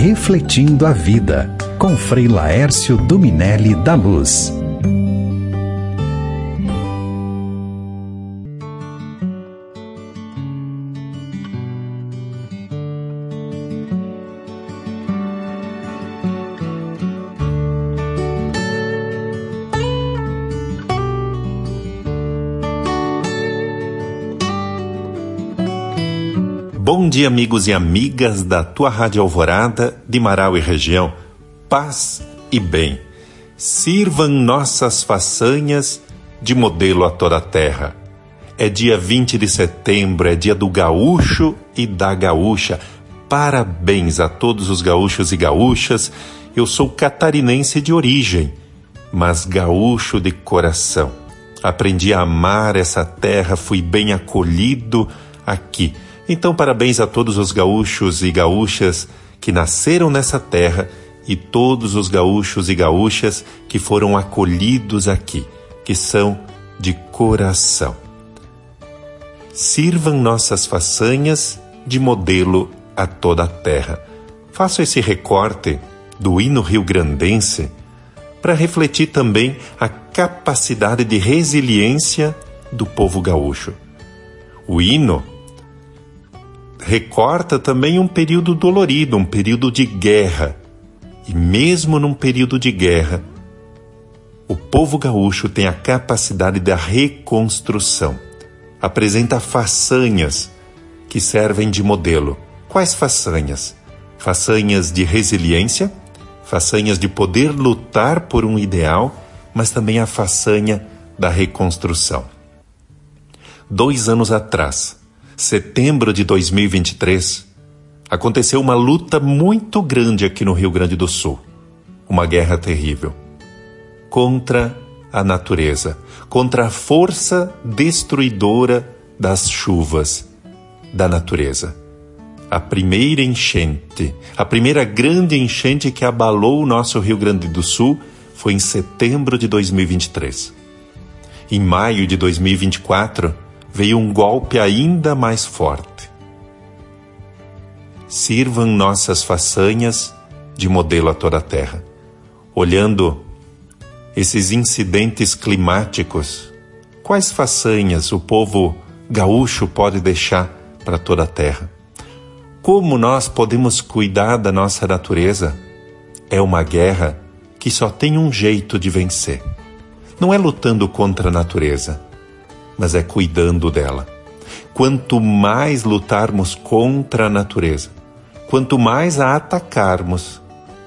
Refletindo a Vida, com Frei Laércio Dominelli da Luz. Bom dia, amigos e amigas da tua Rádio Alvorada, de Marau e região. Paz e bem. Sirvam nossas façanhas de modelo a toda a terra. É dia 20 de setembro, é dia do gaúcho e da gaúcha. Parabéns a todos os gaúchos e gaúchas. Eu sou catarinense de origem, mas gaúcho de coração. Aprendi a amar essa terra, fui bem acolhido aqui. Então, parabéns a todos os gaúchos e gaúchas que nasceram nessa terra e todos os gaúchos e gaúchas que foram acolhidos aqui, que são de coração. Sirvam nossas façanhas de modelo a toda a terra. Faço esse recorte do hino rio-grandense para refletir também a capacidade de resiliência do povo gaúcho. O hino recorta também um período dolorido, um período de guerra. E mesmo num período de guerra, o povo gaúcho tem a capacidade da reconstrução. Apresenta façanhas que servem de modelo. Quais façanhas? Façanhas de resiliência, façanhas de poder lutar por um ideal, mas também a façanha da reconstrução. 2 anos atrás, setembro de 2023, aconteceu uma luta muito grande aqui no Rio Grande do Sul. Uma guerra terrível. Contra a natureza, contra a força destruidora das chuvas da natureza. A primeira enchente, a primeira grande enchente que abalou o nosso Rio Grande do Sul foi em setembro de 2023. Em maio de 2024, veio um golpe ainda mais forte. Sirvam nossas façanhas de modelo a toda a terra. Olhando esses incidentes climáticos, quais façanhas o povo gaúcho pode deixar para toda a terra? Como nós podemos cuidar da nossa natureza? É uma guerra que só tem um jeito de vencer. Não é lutando contra a natureza, mas é cuidando dela. Quanto mais lutarmos contra a natureza, quanto mais a atacarmos,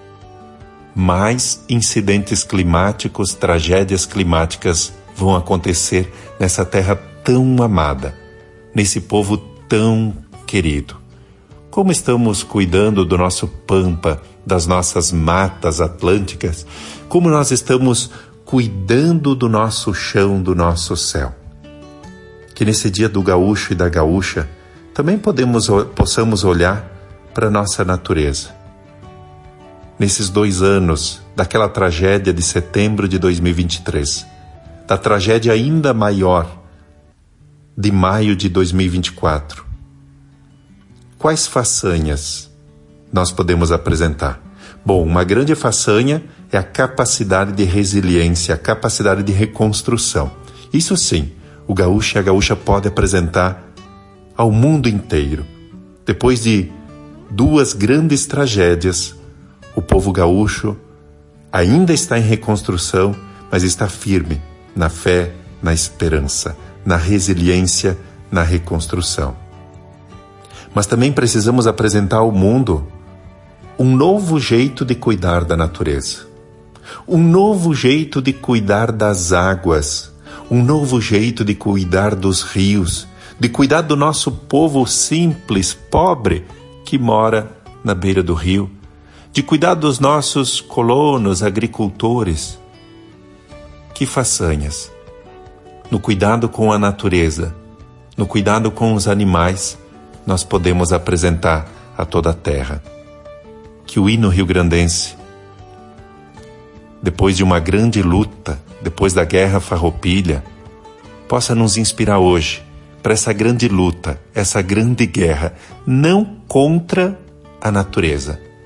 mais incidentes climáticos, tragédias climáticas vão acontecer nessa terra tão amada, nesse povo tão querido. Como estamos cuidando do nosso pampa, das nossas matas atlânticas, como nós estamos cuidando do nosso chão, do nosso céu. Que nesse dia do gaúcho e da gaúcha também possamos olhar para a nossa natureza. Nesses 2 anos daquela tragédia de setembro de 2023, da tragédia ainda maior de maio de 2024, quais façanhas nós podemos apresentar? Bom, uma grande façanha é a capacidade de resiliência, a capacidade de reconstrução. Isso sim, o gaúcho e a gaúcha podem apresentar ao mundo inteiro. Depois de 2 grandes tragédias, o povo gaúcho ainda está em reconstrução, mas está firme na fé, na esperança, na resiliência, na reconstrução. Mas também precisamos apresentar ao mundo um novo jeito de cuidar da natureza, um novo jeito de cuidar das águas, um novo jeito de cuidar dos rios, de cuidar do nosso povo simples, pobre, que mora na beira do rio, de cuidar dos nossos colonos, agricultores. Que façanhas! No cuidado com a natureza, no cuidado com os animais, nós podemos apresentar a toda a terra. Que o hino rio-grandense, depois de uma grande luta, depois da Guerra Farroupilha, possa nos inspirar hoje para essa grande luta, essa grande guerra, não contra a natureza,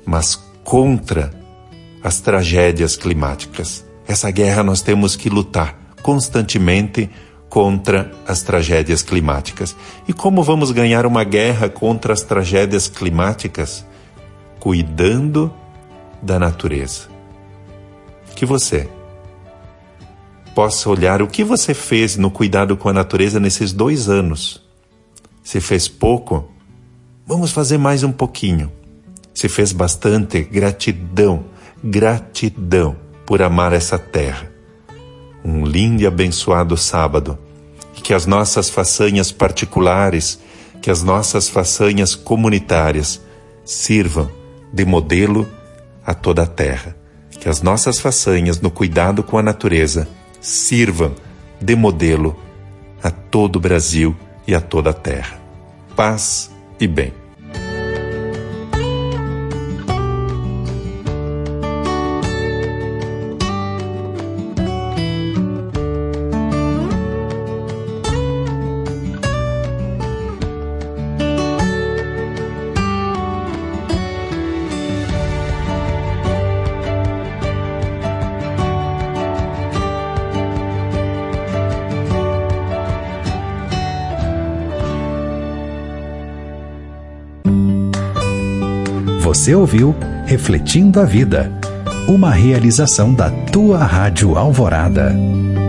mas contra as tragédias climáticas. Essa guerra nós temos que lutar constantemente contra as tragédias climáticas. E como vamos ganhar uma guerra contra as tragédias climáticas? Cuidando da natureza. Que você possa olhar o que você fez no cuidado com a natureza nesses 2 anos. Se fez pouco, vamos fazer mais um pouquinho. Se fez bastante, gratidão, gratidão por amar essa terra. Um lindo e abençoado sábado. E que as nossas façanhas particulares, que as nossas façanhas comunitárias sirvam de modelo a toda a terra. Que as nossas façanhas no cuidado com a natureza sirvam de modelo a todo o Brasil e a toda a terra. Paz e bem. Você ouviu Refletindo a Vida, uma realização da tua Rádio Alvorada.